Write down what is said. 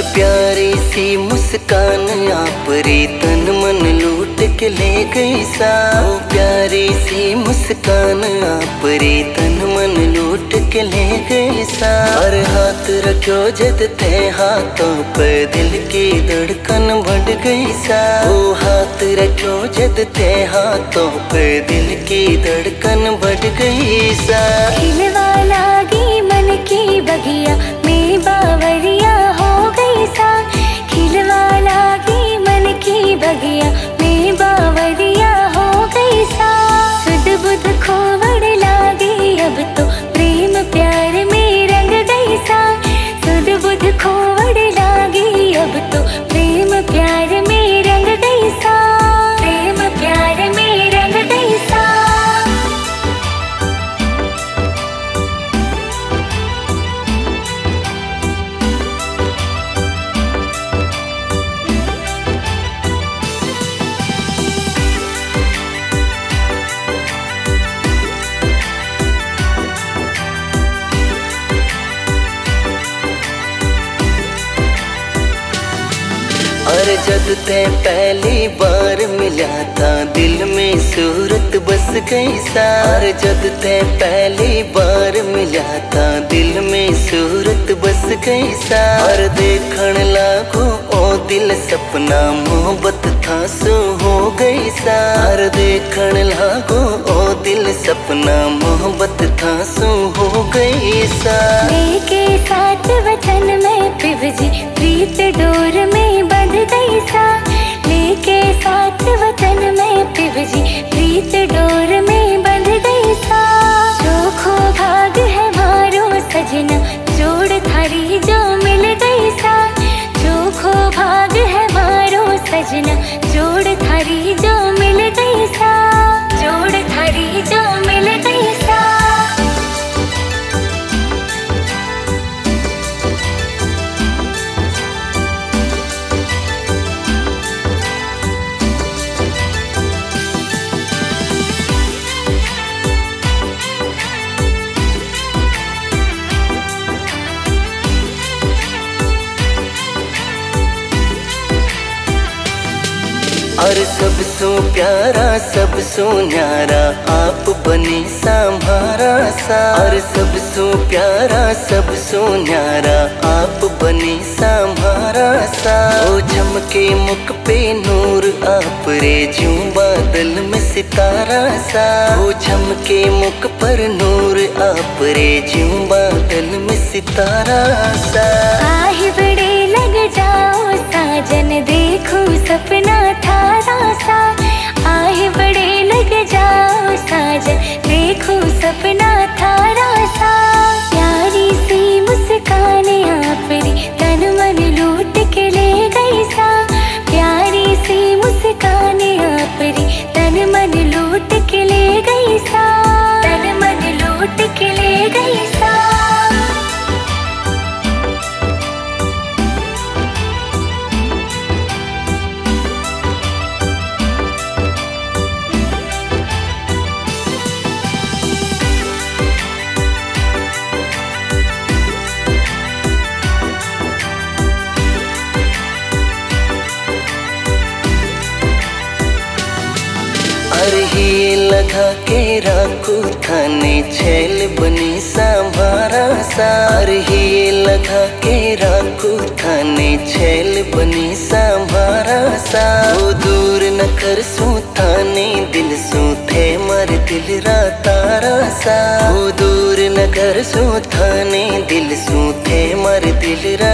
प्यारी सी मुस्कान आप रे तन मन लूट के ले गई सा। ओ प्यारी सी मुस्कान आप रे तन मन लूट के ले गई सा। और हाथ रखो जद थे हाथों पे दिल की धड़कन बढ़ गई सा। ओ हाथ रखो जद थे हाथों पे दिल की धड़कन बढ़ गई सा। खिलवा लागी मन की बगिया में बावरिया हो गई सा। खिलवा लागी मन की बगिया में बावरिया हो गई सा। सुध बुध खोवड़ लागी अब तो प्रेम प्यार में रंग गई सा। सुध बुध खोवड़ लागी अब तो प्रेम प्यार में रंग गई सा। प्रेम प्यार में रंग गई सा। और जब ते पहली बार मिला था दिल में सूरत बस गई सा। और जब ते पहली बार मिला था दिल में सूरत बस गई सा। और देखण लागो ओ दिल सपना मोहब्बत था सो हो गई सा। और देखण लागो ओ दिल सपना मोहब्बत था सो हो गई सा। लेके साथ वचन में पिवजी प्रीत डोर में बंध गई सा। लेके साथ वचन में पिवजी प्रीत डोर में बंध गई सा। चोखो भाग है मारो सजना जोड़ थारी जो मिल गई सा। चोखो भाग है मारो सजना जोड़ थारी जो मिल गई सा। जोड़ थारी जो मिल गई सा। और सबसो प्यारा सबसो न्यारा आप बने संभारा सा। और सबसो प्यारा सबसो न्यारा आप बने संभारा सा। ओ चमके मुख पे नूर आप रे ज्यों बादल में सितारा सा। ओ चमके मुख पर नूर आप रे ज्यों बादल में सितारा सा। आहे बड़े लग जाओ साजन देखो सपना थारा सा। आहे बड़े लग जाओ साजन देखो सपना थारा सा। प्यारी सी मुस्कान आप री तन मन लूट के ले गई सा। प्यारी सी मुस्कान आप री तन मन लूट के ले गई सा। तन मन लूट के ले गई सा। अरे ही लगा के राखू थाने छैल बनी संभारा सा। अरे ही लगा के राखू थाने छैल बनी संभारा सा। वो दूर न कर सू थाने दिल सू थे मर दिल रा तारा सा। वो दूर न कर सू थाने दिल सू थे मर दिल रा